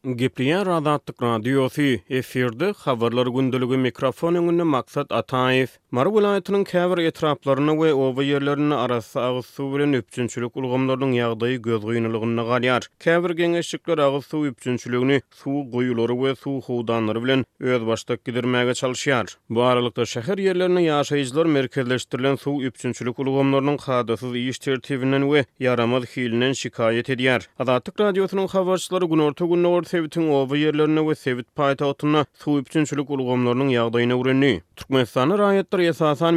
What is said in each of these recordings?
Gepliyen Radatlyk radiosu efirde habarlar gündülügi mikrofon öňünde maksat Ataev. Mar vilayatynyň käbir etraplaryny we oba ýerlerini arasy agyz suw bilen üpçünçilik ulgamlarynyň ýagdaýy göz goýunlygyna galýar. Käbir geňeşlikler agyz suw üpçünçiligini suw goýulary we suw howdanlary bilen öz başdak gidermäge çalyşýar. Bu aralykda şäher ýerlerine ýaşaýjylar merkezleşdirilen suw üpçünçilik ulgamlarynyň hadasyz iş tertibinden we yaramaz hilinden şikayet edýär. Adatlyk radiosynyň habarçylary günorta günler Sevitin oba ýerlerine we Sevit paýtagtyna suw üpçünçilik ulgamlarynyň ýagdaýyna öwrenýär. Türkmenistany raýatlary esasan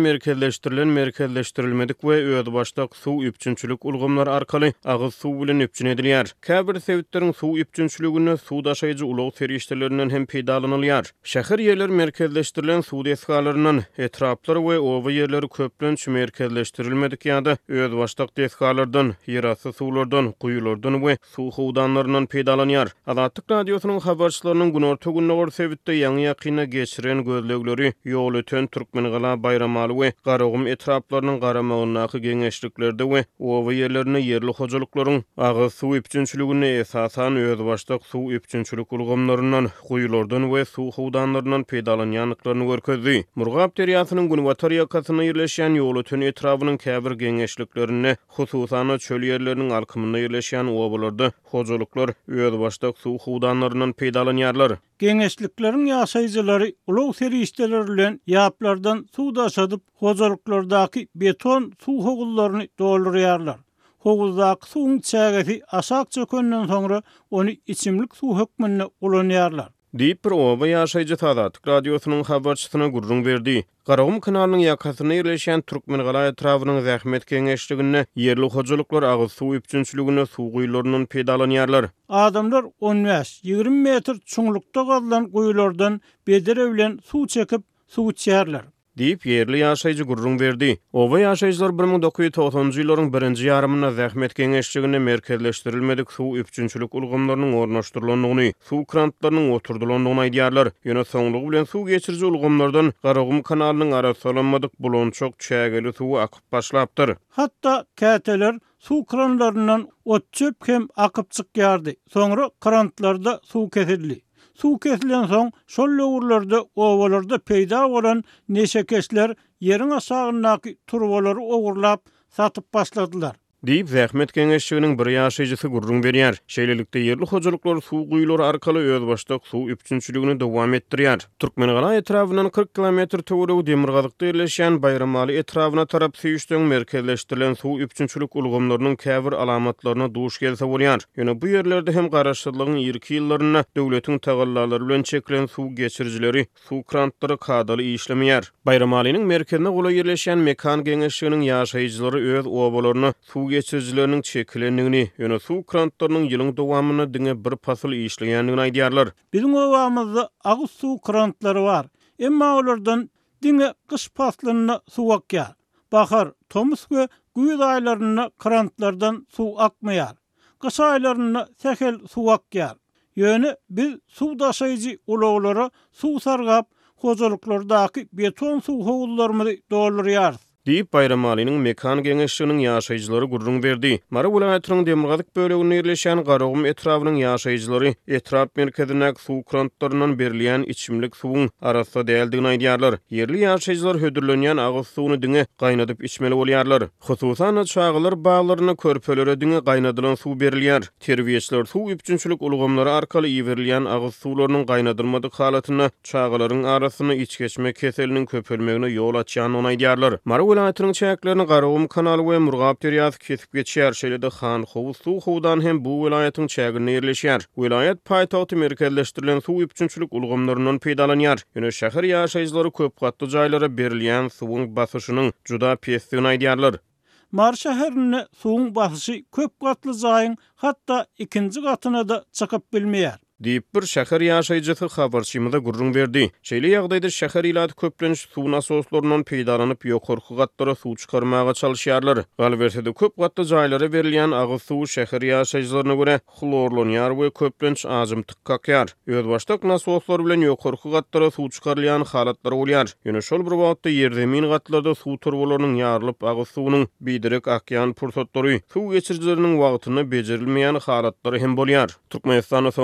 merkezleşdirilmedik we öz başdak suw üpçünçilik ulgamlary arkaly agyz suw bilen üpçün edilýär. Käbir Sevitleriň suw üpçünçiligine suw daşaýjy ulug ferişdelerinden hem peýdalanylýar. Şäher ýerleri merkezleşdirilen suw desgalaryndan etraplar we oba ýerleri köplenç merkezleşdirilmedik ýa-da öz başdak desgalardan, ýerasty suwlardan, guýulardan we suw howdanlaryndan peýdalanýar. Adatlyk radiosynyň habarçylarynyň günorta günler Sevitde ýaňy ýakyna geçiren gözlegleri ýol öten Türkmengala Bayramaly we Garagum etraplarynyň garamagynaky geňeşliklerde we oba ýerlerine ýerli hojalyklaryň agyz suw üpçünçiligine esasan öz başdak suw üpçünçilik ulgamlaryndan, guýulardan we suw howdanlaryndan peýdalanýanlyklaryny görkezdi. Murgap deriýasynyň Günwatar ýakasyna ýerleşýän ýol öten etrabynyň käbir geňeşliklerine, hususan çöl ýerleriniň alkymynda ýerleşýän obalarda hojalyklar öz başdak suw howdanlaryndan peýdalanýarlar. Geňeşlikleriň ýaşaýjylary ulug ferişdeler bilen ýaplardan suw daşadyp hojalyklardaky beton suw howullaryny doldurýarlar. Howuzdaky suwuň çägesi aşak çökenden soňra ony içimlik suw hökmüne ulanýarlar. Diýip bir oba ýaşaýjy Adatlyk radiosynyň habarçysyna gurrun berdi. Garagum kanalynyň ýakasyna ýerleşýän Türkmengala etrabynyň zähmet geňeşligine ýerli hojalyklar agyz suw üpçünçiligine suw guýularyndan peýdalanýarlar. Adamlar 15-20 metr çuňlukda gazylan guýulardan bedere bilen suw çekip suw içýärler. Diýip ýerli ýaşaýjy gurrun berdi. Oba ýaşaýjylar 1990-njy ýylaryň 1-nji ýarymyna zähmet geňeşligine merkezleşdirilmedik suw üpçünçilik ulgamlarynyň ornaşdyrylandygyny, suw krantlarynyň oturdulandygyny aýdýarlar. Ýöne soňlugy bilen suw geçirji ulgamlardan Garagum kanalynyň arasalanmadyk bulonçok çägeli suw akyp başlapdyr. Hatda käteler suw kranlaryndan otçöp hem akyp çykýardy. Soňra krantlarda suw kesildi. Suw kesilen soň şol lowurlarda, owalarda peýda bolan neşekesler ýeriň aşagyndaky turbalary ogurlap satyp başladylar. Diýip zähmet geňeşliginiň bir ýaşaýjysy gurrun berýär. Şeýlelikde ýerli hojalyklar suw guýulary arkaly öz başdak suw üpçünçiligini dowam etdirýär. Türkmengala etrabynyň 40 kilometr töweregi Demirgazykda ýerleşýän Bayramaly etrabyna tarap süýüşden merkezleşdirilen suw üpçünçilik ulgamlarynyň käbir alamatlaryna duş gelse bolýar. Ýöne bu ýerlerde hem garaşdyrlygyň ýerki ýyllaryna döwletiň tagallalary bilen çekilen suw geçirjileri, suw krantlary kadaly işlemýär. Bayramalynyň merkezine gola ýerleşýän mekan geňeşliginiň ýaşaýjylary öz obalaryna suw geçirjileriniň çekilendigini, ýöne suw krantlarynyň ýylyň dowamyna diňe bir pasyl işleýändigini aýdýarlar. Biziň obamyzda agyz suw krantlary bar. Emma olardan diňe gyş paslyna suw akýar. Bahar, tomuz we güýz aýlaryna krantlardan suw akmaýar. Gyş aýlaryna sähel suw akýar. Ýöne biz suw daşaýjy ulaglara suw sargap hojalyklardaky beton suw howullaryny doldurýar. Diýip Bayramalynyň mekan geňeşliginiň ýaşaýjylary gurrun berdi. Mara vilayatynyň Demirgazyk böleginde ýerleşýän Garagum etrabynyň ýaşaýjylary etrap merkezine suw krantlaryndan berilýän içimlik suwuň arasynda däldigini aýdýarlar. Ýerli ýaşaýjylar hödürlenýän agyz suwuny diňe gaýnadyp içmeli bolýarlar. Hususan çağılar baglaryna körpelere diňe gaýnadylan suw berilýär. Terbiýeçiler suw üpçünçilik ulgamlary arkaly ýeberilýän agyz suwlarynyň gaýnadylmadyk halatyna çağılaryň arasyna iç geçme keseliniň köpelmegine ýol açýanyny aýdýarlar. Vilayatynyň çäklerini Garagum kanaly we Murgap deriýasy kesip geçýär. Şeýlede Han Howuz suw howdan hem bu vilayatyň çägine ýerleşýär. Vilayat paýtagty merkezleşdirilen suw üpçünçilik ulgamlaryndan peýdalanýar. Ýöne şäher ýaşaýjylary köp gatly jaýlara berilýän suwuň basyşynyň juda pesdigini aýdýarlar. Mar şäherine suwuň basyşy köp gatly jaýyň hatda ikinji gatyna da çykyp bilmeýär. Diýip bir şäher ýaşaýjysy habarçymyza gurrun berdi. Şeýle ýagdaýda şäher ýylaty köplenç suw nasoslarynyň peýdalanyp ýokarky gatlara suw çykarmaga çalyşýarlar. Galbersede köp gatly jaýlara berilýän agyz suw şäher ýaşaýjylaryna görä xlorlanýar we köplenç ajymtyk kakýar. Öz başdak nasoslary bilen ýokarky gatlara suw çykarylýan halatlar bolýar. Ýöne şol bir wagtda ýerdemin gatlarda suw turbalarynyň ýarylyp agyz suwunyň bidirek akýan pursatlary, suw geçirjileriniň wagtyny bejerilmeýän halatlary hem bolýar. Türkmenistanyň soňky 4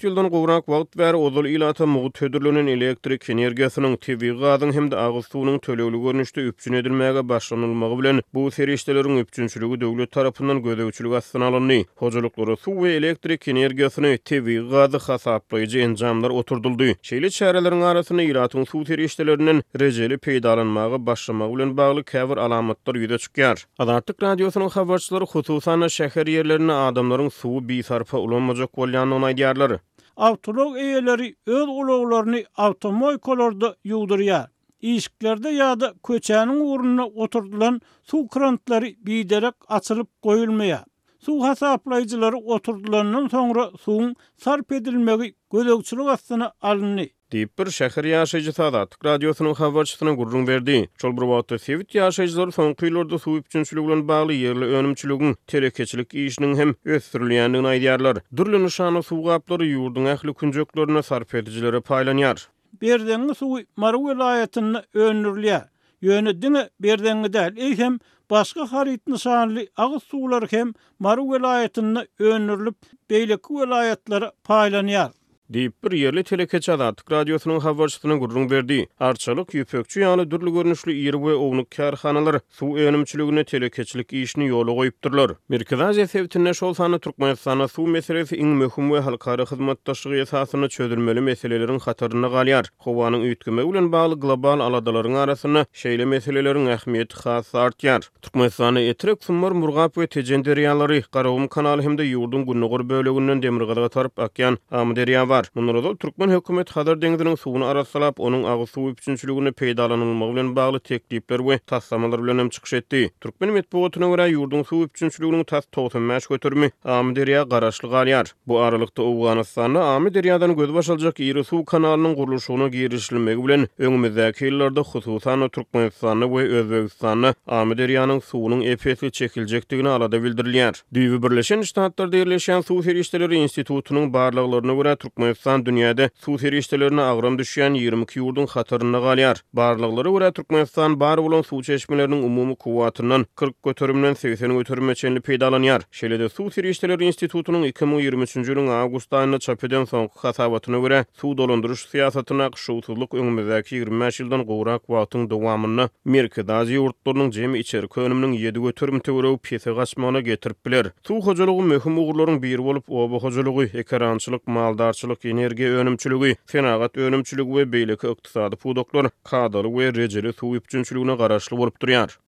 4 ýyldan gowrak wagt bäri ozal ilata mugy tödürlenen elektrik energiýasynyň tebii gazyň hem-de agyz suwunyň tölegli görnüşde üpjün edilmäge başlanylmagy bilen bu serişdeleriň üpjünçiligi döwlet tarapyndan gödäwçilik astyna alındy. Hojalyklary suw we elektrik energiýasyny tebii gazy hasaplaýjy enjamlar oturduldy. Şeýle çäreleriň arasyna ilatyň suw serişdelerinden rejeli peýdalanmagy başlamagy bilen bagly käbir alamatlar ýüze çykýar. Azatlyk radiosynyň habarçylary hususan şäher ýerlerine adamlaryň suw bisarpa ulanmajak bolýanyny aýdýarlar. Awtolog eýeleri öz ulaglaryny awtomobillarda ýugdurýar. İşiklerde ýa-da köçäniň uğruna oturdulan suw krantlary biderek açylyp goýulmaýar. Suw hasaplaýjylary oturdulandan soňra suwun sarp edilmegi gödäwçilik astyna alındy. Diýip bir şäher ýaşaýjy Azatlyk radiosynyň habarçysyna gurrun berdi. Şol bir wagtda Sewit ýaşaýjylary soňky ýyllarda suw üpjünçiligi bilen bagly ýerli önümçiligiň telekeçilik işiniň hem ösdürilýändigini aýdýarlar. Durly nyşany suw gaplary ýurduň ähli künjeklerine sarp edijilere paýlanýar. Berdeňi suw Maru welaýatyna öňürilýär. Ýöne diňe berdeňi däl, eýsem başga haryt nyşanly agyz suwlar hem Maru welaýatyna öňürilip beýleki welaýatlara paýlanýar. Diýip bir ýerli telekeçi Azatlyk radiosynyň habarçysyna gurrun berdi. Arçalyk, ýüpekçi ýaly durly görnüşli ýeri we ownuk karhanalar suw önümçiligine telekeçilik işini ýola goýupdyrlar. Merkez Aziýa Sewitinde şol sany Türkmenistana suw meselesi iň möhüm we halkara hyzmatdaşlygy esasyna çözülmeli meseleleriň hataryna galýar. Howanyň üýtgeme bilen bagly global aladalaryň arasyna şeýle meseleleriň ähmiýeti has artýar. Türkmenistana etrek sumar Murgap we Tejen deriýalary, Garawum kanaly hem-de ýurdun Günnügur böleginden Demirgazyga tarap akýan Amy derýa bar. Munarada Türkmen hökümet Hadar deňiziniň suwuny arasalap, onuň agyz suw üpjünçiligine peýdalanylmagy bilen bagly teklipler we taslamalar bilen hem çykyş etdi. Türkmen medeniýetine görä ýurdun suw üpjünçiliginiň tas 90 götürmi Amy derýa garaşly galýar. Bu aralykda Awganystanda Amy derýadan göz başaljak ýeri suw kanalynyň gurulşygyna girişilmegi bilen öňümüzdäki ýyllarda hususan Türkmenistany we Özbegistany Amy derýanyň suwunyň epesli çekiljekdigini alada bildirilýär. Düýbi Birleşen Ştatlarda ýerleşen Suw serişdeleri institutunyň barlyklaryna görä Türkmenistan dünýäde suw serişdelerine agram düşýän 22 ýurdun hataryna galýar. Barlyklary görä Türkmenistan bar bolan suw çeşmeleriniň umumy kuwwatynyň 40 götürümden 80 götürüme çenli peýdalanýar. Şeýle-de Suw serişdeleri institutunyň 2023-nji ýylyň awgust aýynda çap eden soňky hasabatyna görä suw dolandyryş siýasatyna gşuwsuzlyk öňümüzdäki 25 ýyldan gowrak wagtyň dowamyny Merkez Aziýa ýurtlarynyň jemi içerik önüminiň 7 götürüm töweregi pese gaçmagyna getirip biler. Suw hojalygy möhüm ugurlaryň biri bolup, oba hojalygy, ekrançylyk, maldarçylyk, energiýa önümçiligi, senagat önümçiligi we beýleki ykdysady pudoklar, kadary we rejeli suw üpjünçiligine garaşly bolup durýar.